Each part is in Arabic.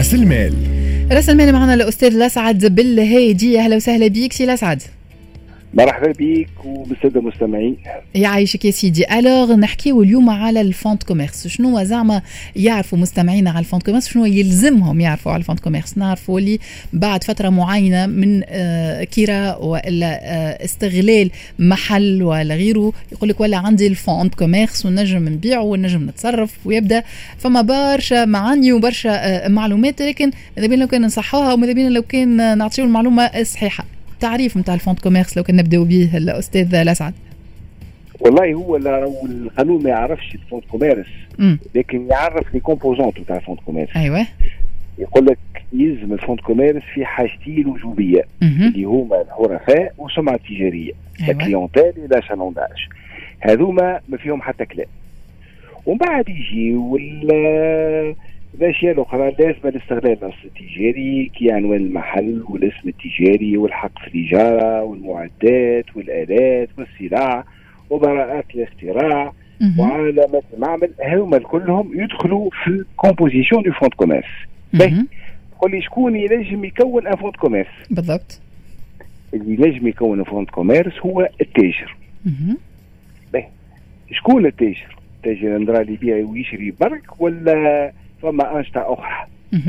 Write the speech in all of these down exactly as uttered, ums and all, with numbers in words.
راس المال. راس المال معنا الأستاذ لسعد بالهادي. أهلا وسهلا بيك سي لسعد. مرحبا بيك وبالساده المستمعين. يعيشك يا سيدي. الوغ نحكيو اليوم على الفونت كوميرس. شنو زعما يعرفوا مستمعينا على الفونت كوميرس؟ شنو يلزمهم يعرفوا على الفونت كوميرس؟ نعرفوا اللي بعد فتره معينه من كراء ولا استغلال محل ولا غيره يقول لك ولا عندي الفونت كوميرس ونجم نبيعه ونجم نتصرف، ويبدا فما برشا معاني وبرشا معلومات، لكن ماذا بينا لو كان نصحوها وماذا بينا لو كان نعطيو المعلومه الصحيحه. تعريف نتاع الفونت كوميرس لو كان نبداو به الاستاذ لسعد. والله هو القانون ما يعرفش الفونت كوميرس، لكن يعرف لي كومبوزونت نتاع الفونت كوميرس. ايوه، يقول لك يلزم الفونت كوميرس في حاجتين وجوبيه اللي هما الحرفاء والسمعه التجاريه، أيوة. الكليونتيل لا شالونداج، هذوما ما فيهم حتى كلام. ومن بعد يجي وال الاشياء الاخرى لازم الاستغلال الاصل التجاري كعنوان المحل والاسم التجاري والحق في الاجاره والمعدات والالات والسلع وبراءات الاختراع وعلامات المعمل، هذوما كلهم يدخلوا في الكومبوزيسيون دو فونت كوميرس. تقول لي شكون ينجم يكون ان فونت كوميرس؟ بالضبط، اللي ينجم يكون فونت كوميرس هو التاجر. باهي، شكون التاجر؟ التاجر ندرى اللي يبيع ويشري برك ولا فما أنشطة أخرى؟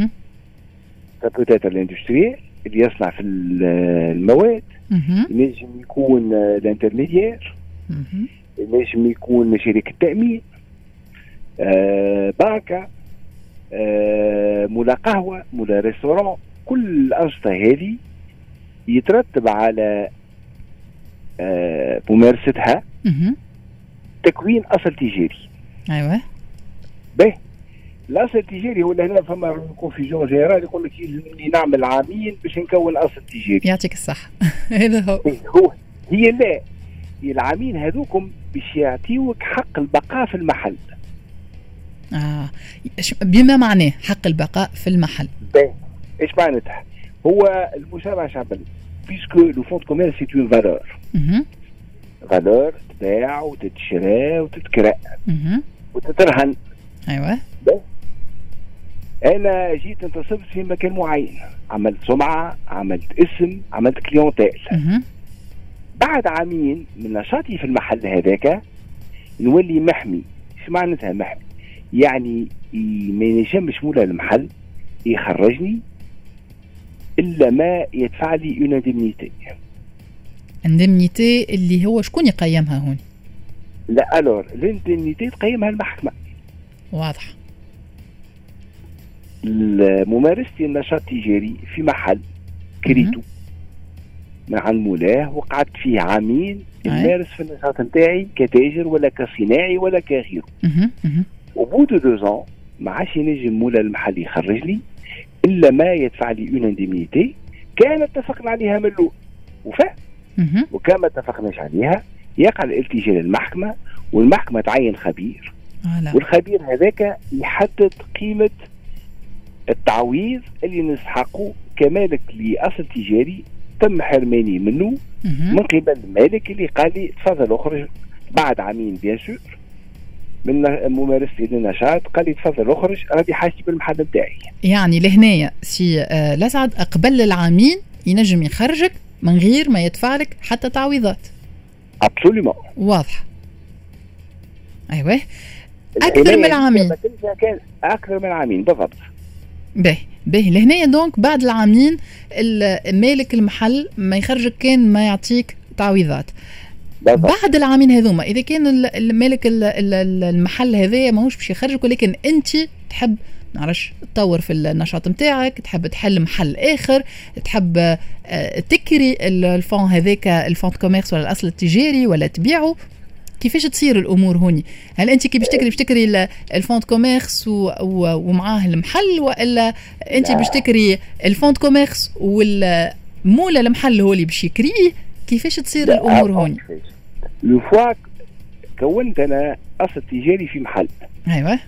فبوتيتر الاندستريال اللي يصنع في المواد، ينجم يكون الانترميديير، ينجم يكون شركة تأمين، آه بانكا، آه مولا قهوة، مولا ريستوران. كل الأنشطة هذه يترتب على آه ممارستها تكوين أصل تجاري. أيوة. به الاصل التجاري هو هنا فما كونفيزيون جينيرال يقول لك يلزمني نعمل عامين باش نكون اصل تجاري. يعطيك الصحه. هذا هو. هو هي لا هي العامين هذوكم باش يعطيوك حق البقاء في المحل. اه بما معناه حق البقاء في المحل. باهي، ايش معناتها؟ هو المسابقه شعبيه بيسكو لو فونت كوميرس سي اون فالور. فالور تباع وتتشرى وتتكرى وتترهن. ايوه. انا جيت انتصبت في مكان معين، عملت سمعه، عملت اسم، عملت كليونتيل. بعد عامين من نشاطي في المحل هذاك نولي محمي. ايش معناتها محمي؟ يعني ما ينجمش مولا المحل يخرجني الا ما يدفع لي اون اندمنيتي. اندمنيتي اللي هو شكون يقيمها هون؟ لا الور الاندمنيتي تقيمها المحكمه. واضح. ممارستي النشاط التجاري في محل كريتو من عند مولاه وقعدت فيه عامين نمارس في النشاط نتاعي كتاجر ولا كصناعي ولا كغيره. وبعد دوزون ما عادش ينجم مولا المحل يخرج لي الا ما يدفع لي اون اندمنيتي كان اتفقنا عليها من الاول وفاء. وكان ما اتفقناش عليها يقع الالتجاء للمحكمه، والمحكمه تعين خبير. آه والخبير هذاك يحدد قيمه التعويض اللي نستحقه كمالك لأصل تجاري تم حرماني منه من قبل المالك اللي قال لي تفضل اخرج بعد عامين بيان سور من ممارستي للنشاط، قال لي تفضل اخرج غادي حاجتي بالمحل نتاعي. يعني لهنايا سي آه لسعد قبل العامين ينجم يخرجك من غير ما يدفع لك حتى تعويضات. ابسوليومون. واضح. ايوه. اكثر من عامين. كان اكثر من عامين بالضبط. باهي باهي لهنا دونك بعد العامين مالك المحل ما يخرجك كان ما يعطيك تعويضات. بالضبط. بعد العامين هذوما اذا كان المالك المحل هذايا ماهوش باش يخرجك، ولكن انت تحب نعرفش تطور في النشاط نتاعك، تحب تحل محل اخر، تحب تكري الفون هذاك الفونت كوميرس ولا الاصل التجاري ولا تبيعه، كيفاش تصير الامور هوني؟ هل انت كي باش تكري باش تكري الفونت كوميرس ومعاه المحل، والا انت باش تكري الفونت كوميرس والمولى المحل هو اللي باش يكريه؟ كيفاش تصير الامور هوني؟ لو فوا كونت انا اصل تجاري في محل. ايوه.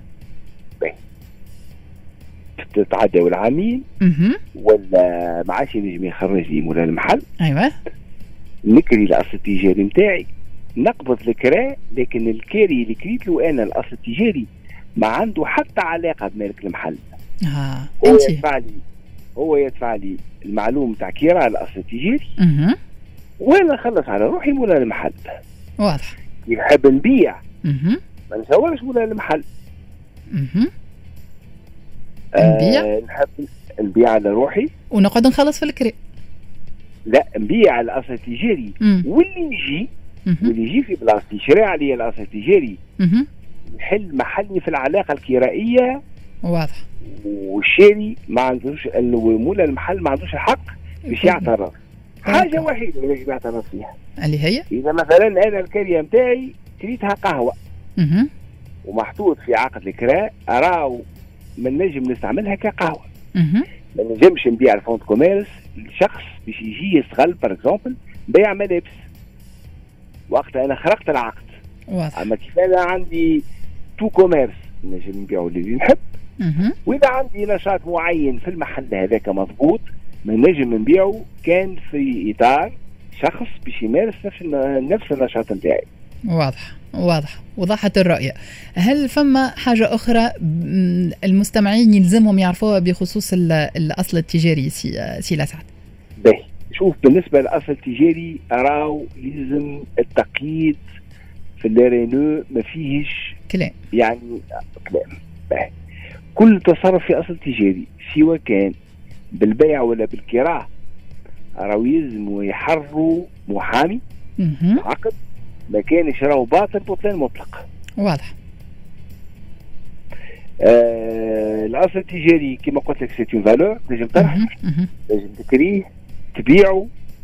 تتعداو العامين ولا ما عادش ينجم يخرج لي مولا المحل. ايوه. نكري الاصل التجاري نتاعي، نقبض الكراء، لكن الكاري اللي كريت له انا الاصل التجاري ما عنده حتى علاقه بمالك المحل. اه هو انت يدفع لي هو يدفع لي المعلوم تاع كراء الاصل التجاري، اها وانا نخلص على روحي مولا المحل. واضح. يحب نبيع اها ما نسويش مولا المحل. اها آه نبيع نحب نبيع على روحي ونقعد نخلص في الكري. لا، نبيع الاصل التجاري، واللي يجي واللي يجي في بلاصتي يشري علي الاصل التجاري نحل محلي في العلاقه الكرائيه. واضح. والشاري ما عندوش مولا المحل ما عندوش الحق باش يعترض. حاجه وحيده اللي يجب يعترض فيها اللي هي اذا مثلا انا الكريه نتاعي كريتها قهوه اها ومحطوط في عقد الكراء راهو ما نجم نستعملها كقهوه. اها ما نجمش نبيع الفونت كوميرس لشخص باش يجي يستغل بار اكزومبل بيع ملابس وقتها انا خرقت العقد. واضح. اما كيف انا عندي تو كوميرس نجم نبيعوا اللي نحب. اها واذا عندي نشاط معين في المحل هذاك مضبوط ما نجم نبيعه كان في اطار شخص باش يمارس نفس نفس النشاط نتاعي. واضح واضح وضحت الرؤية. هل فما حاجة أخرى المستمعين يلزمهم يعرفوها بخصوص الأصل التجاري سي سي لسعد؟ باهي، شوف بالنسبة للأصل التجاري أراو لازم التقييد في الرينو ما فيهش كلام، يعني كلام. باهي، كل تصرف في أصل تجاري سواء كان بالبيع ولا بالكراء راهو يلزم يحرروا محامي عقد ما كان يشراو باطل بطلان مطلق. واضح. آه الاصل التجاري كما قلت لك سيت اون فالور لازم تربح، لازم تكريه تبيعه،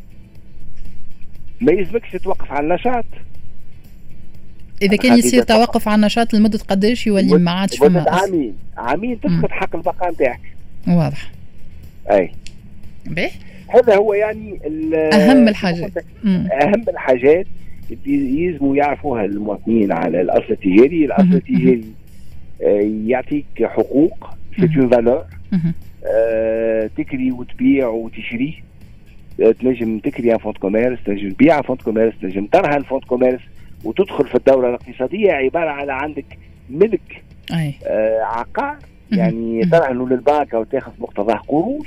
ما يلزمكش تتوقف على النشاط. اذا كان يصير توقف على النشاط لمده قداش يولي ما عادش فما عامين عامين تفقد حق البقاء نتاعك. واضح. اي باهي، هذا هو يعني اهم الحاجات. اهم الحاجات يلزموا يعرفوها المواطنين على الاصل التجاري. الاصل التجاري يعطيك حقوق سيت اون فالور، تكري وتبيع وتشري. تنجم تكري فونت كوميرس، تنجم تبيع فونت كوميرس، تنجم ترهن فونت كوميرس وتدخل في الدوره الاقتصاديه. عباره على عندك ملك أي. آه عقار يعني ترهنه للبنك او تاخذ مقتضاه قروض.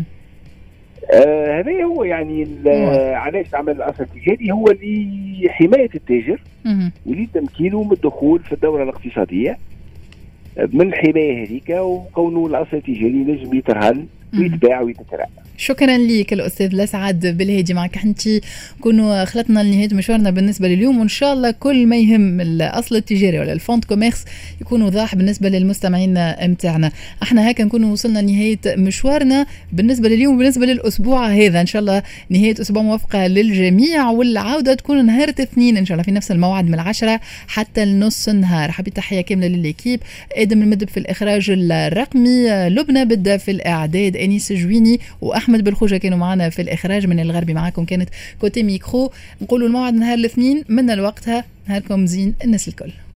آه هذا هو يعني علاش تعمل الاصل التجاري، هو لحمايه التاجر ولتمكينه من الدخول في الدوره الاقتصاديه من الحمايه هذيك، وكونه الاصل التجاري نجم يترهن ويتباع ويتكرى. شكرا لك الأستاذ لسعد بالهادي. معك حنتي كونوا خلطنا لنهاية مشوارنا بالنسبة لليوم، وإن شاء الله كل ما يهم الأصل التجاري ولا الفونت كوميرس يكون واضح بالنسبة للمستمعين امتاعنا. احنا هكا نكونوا وصلنا لنهاية مشوارنا بالنسبة لليوم وبالنسبة للأسبوع هذا. إن شاء الله نهاية أسبوع موفقة للجميع، والعودة تكون نهار الاثنين إن شاء الله في نفس الموعد من العشرة حتى النص النهار. حبيت تحية كاملة للإكيب، آدم المدب في الإخراج الرقمي، لبنى بدأ في الإعداد، أنيس جويني وأحمد أحمد بالخوجة كانوا معنا في الإخراج. من الغربي معاكم كانت كوتي ميكرو. نقولوا الموعد نهار الاثنين من الوقتها. نهاركم زين الناس الكل.